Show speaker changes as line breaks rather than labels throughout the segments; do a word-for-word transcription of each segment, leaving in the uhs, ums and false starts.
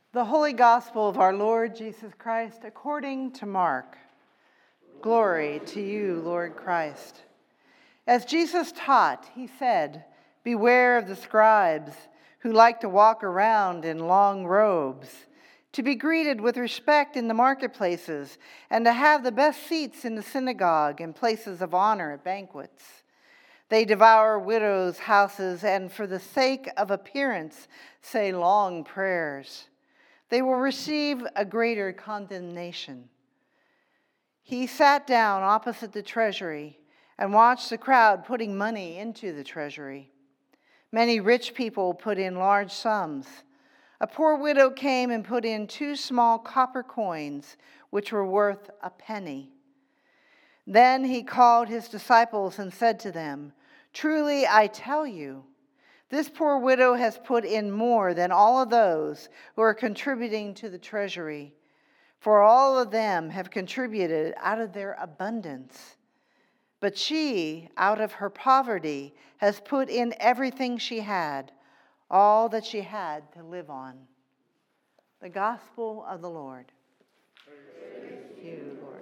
The Holy Gospel of our Lord Jesus Christ according to Mark. Glory to you, Lord Christ. As Jesus taught, he said, "Beware of the scribes who like to walk around in long robes, to be greeted with respect in the marketplaces, and to have the best seats in the synagogue and places of honor at banquets. They devour widows' houses, and for the sake of appearance say long prayers. They will receive a greater condemnation." He sat down opposite the treasury and watched the crowd putting money into the treasury. Many rich people put in large sums. A poor widow came and put in two small copper coins, which were worth a penny. Then he called his disciples and said to them, "Truly I tell you, this poor widow has put in more than all of those who are contributing to the treasury, for all of them have contributed out of their abundance. But she, out of her poverty, has put in everything she had, all that she had to live on." The Gospel of the Lord. Praise you, Lord.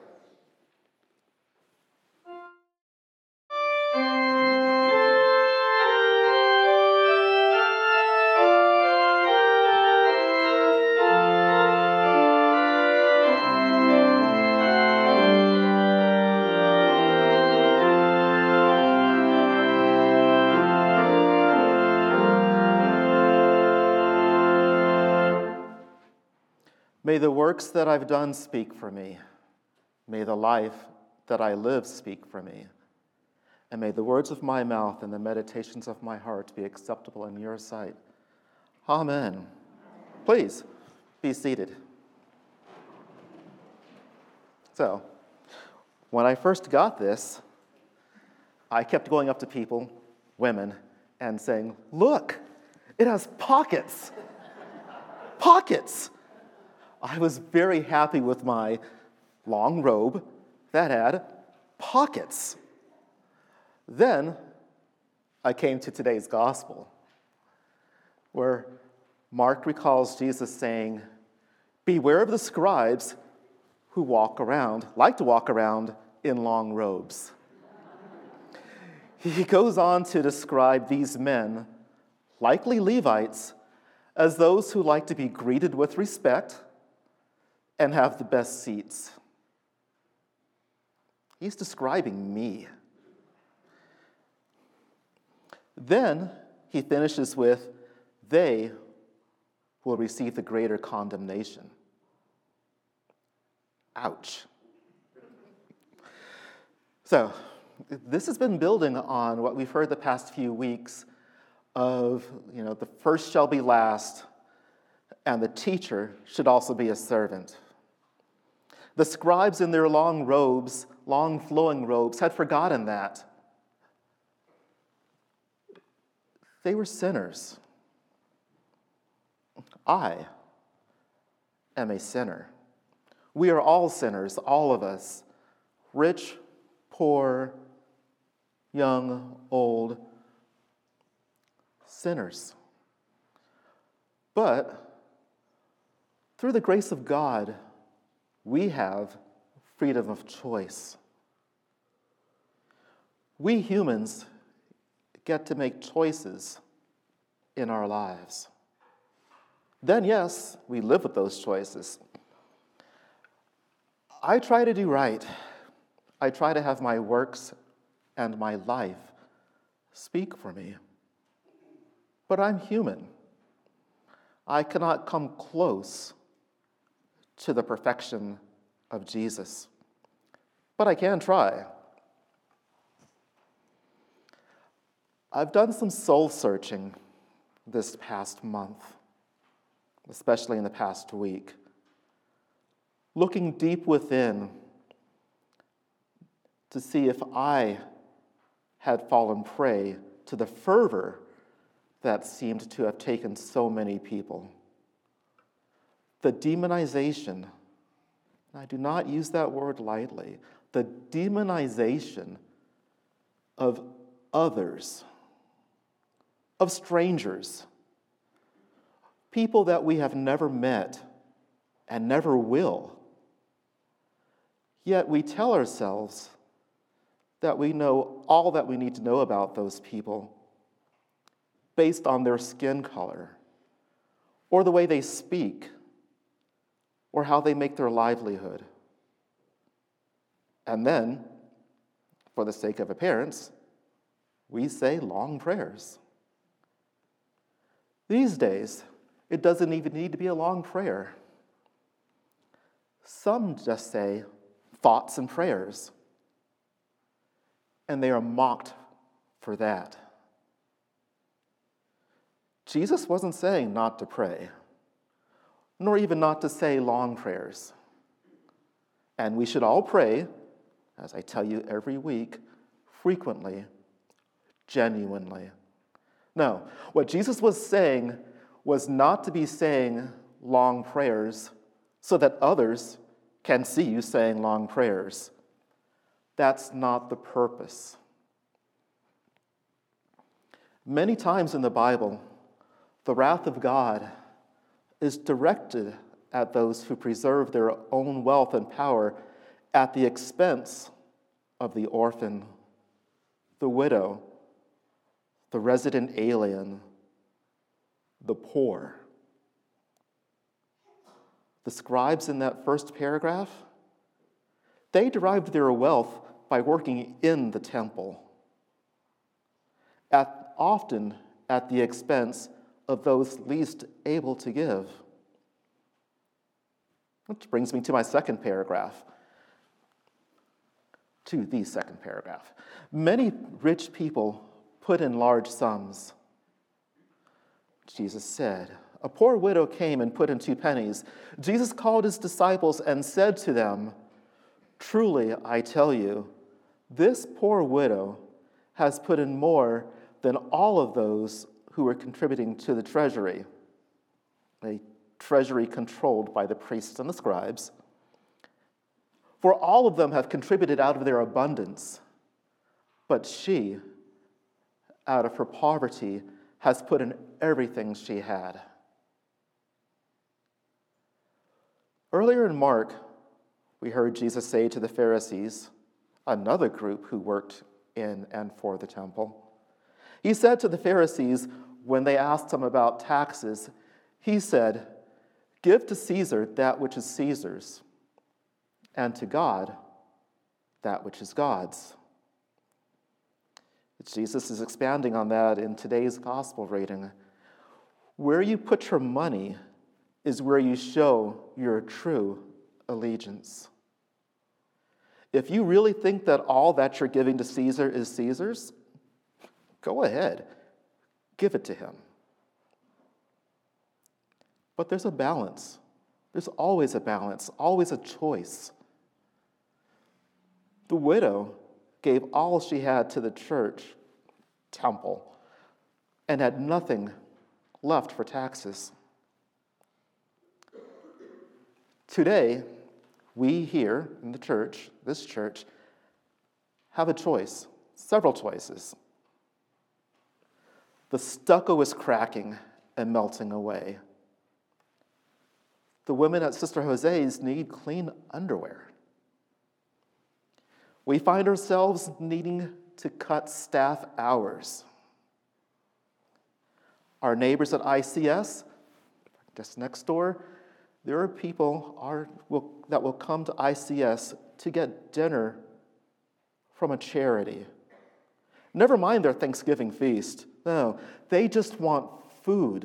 May the works that I've done speak for me. May the life that I live speak for me. And may the words of my mouth and the meditations of my heart be acceptable in your sight. Amen. Please be seated. So, when I first got this, I kept going up to people, women, and saying, "Look, it has pockets. Pockets." I was very happy with my long robe that had pockets. Then I came to today's gospel, where Mark recalls Jesus saying, "Beware of the scribes who walk around, like to walk around in long robes." He goes on to describe these men, likely Levites, as those who like to be greeted with respect and have the best seats. He's describing me. Then he finishes with, "They will receive the greater condemnation." Ouch. So, this has been building on what we've heard the past few weeks of, you know, the first shall be last, and the teacher should also be a servant. The scribes in their long robes, long flowing robes, had forgotten that. They were sinners. I am a sinner. We are all sinners, all of us. Rich, poor, young, old, sinners. But through the grace of God, we have freedom of choice. We humans get to make choices in our lives. Then, yes, we live with those choices. I try to do right. I try to have my works and my life speak for me. But I'm human. I cannot come close to the perfection of Jesus. But I can try. I've done some soul searching this past month, especially in the past week, looking deep within to see if I had fallen prey to the fervor that seemed to have taken so many people. The demonization, and I do not use that word lightly, the demonization of others, of strangers, people that we have never met and never will. Yet we tell ourselves that we know all that we need to know about those people based on their skin color, or the way they speak, or how they make their livelihood. And then, for the sake of appearance, we say long prayers. These days, it doesn't even need to be a long prayer. Some just say thoughts and prayers, and they are mocked for that. Jesus wasn't saying not to pray, nor even not to say long prayers. And we should all pray, as I tell you every week, frequently, genuinely. No, what Jesus was saying was not to be saying long prayers so that others can see you saying long prayers. That's not the purpose. Many times in the Bible, the wrath of God is directed at those who preserve their own wealth and power at the expense of the orphan, the widow, the resident alien, the poor. The scribes in that first paragraph, they derived their wealth by working in the temple, at, often at the expense of those least able to give. Which brings me to my second paragraph, to the second paragraph. Many rich people put in large sums. Jesus said, a poor widow came and put in two pennies. Jesus called his disciples and said to them, truly, I tell you, this poor widow has put in more than all of those who were contributing to the treasury, a treasury controlled by the priests and the scribes. For all of them have contributed out of their abundance, but she, out of her poverty, has put in everything she had. Earlier in Mark, we heard Jesus say to the Pharisees, another group who worked in and for the temple, he said to the Pharisees, when they asked him about taxes, he said, give to Caesar that which is Caesar's, and to God that which is God's. Jesus is expanding on that in today's gospel reading. Where you put your money is where you show your true allegiance. If you really think that all that you're giving to Caesar is Caesar's, go ahead, give it to him. But there's a balance. There's always a balance, always a choice. The widow gave all she had to the church, temple, and had nothing left for taxes. Today, we here in the church, this church, have a choice, several choices. The stucco is cracking and melting away. The women at Sister Jose's need clean underwear. We find ourselves needing to cut staff hours. Our neighbors at I C S, just next door, there are people are, will, that will come to I C S to get dinner from a charity. Never mind their Thanksgiving feast. No, they just want food.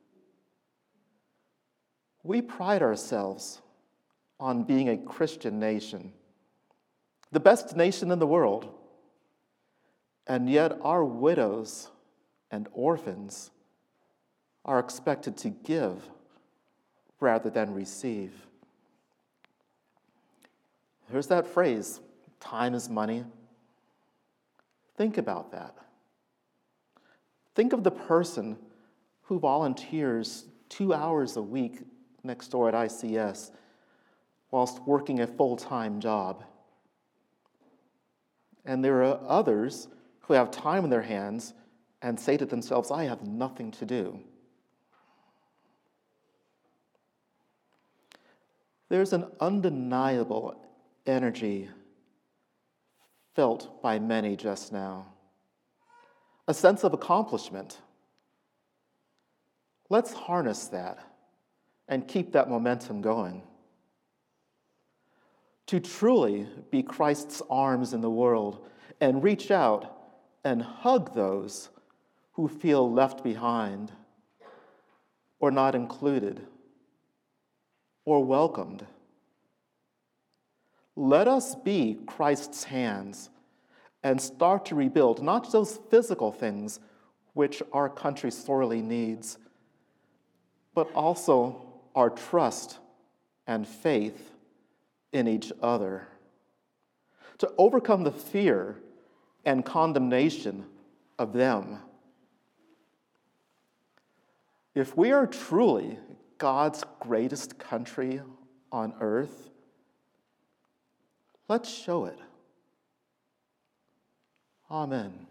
We pride ourselves on being a Christian nation, the best nation in the world, and yet our widows and orphans are expected to give rather than receive. There's that phrase, time is money. Think about that. Think of the person who volunteers two hours a week next door at I C S whilst working a full-time job. And there are others who have time in their hands and say to themselves, I have nothing to do. There's an undeniable energy felt by many just now, a sense of accomplishment. Let's harness that and keep that momentum going. To truly be Christ's arms in the world and reach out and hug those who feel left behind or not included or welcomed. Let us be Christ's hands and start to rebuild not those physical things which our country sorely needs, but also our trust and faith in each other, to overcome the fear and condemnation of them. If we are truly God's greatest country on earth, let's show it. Amen.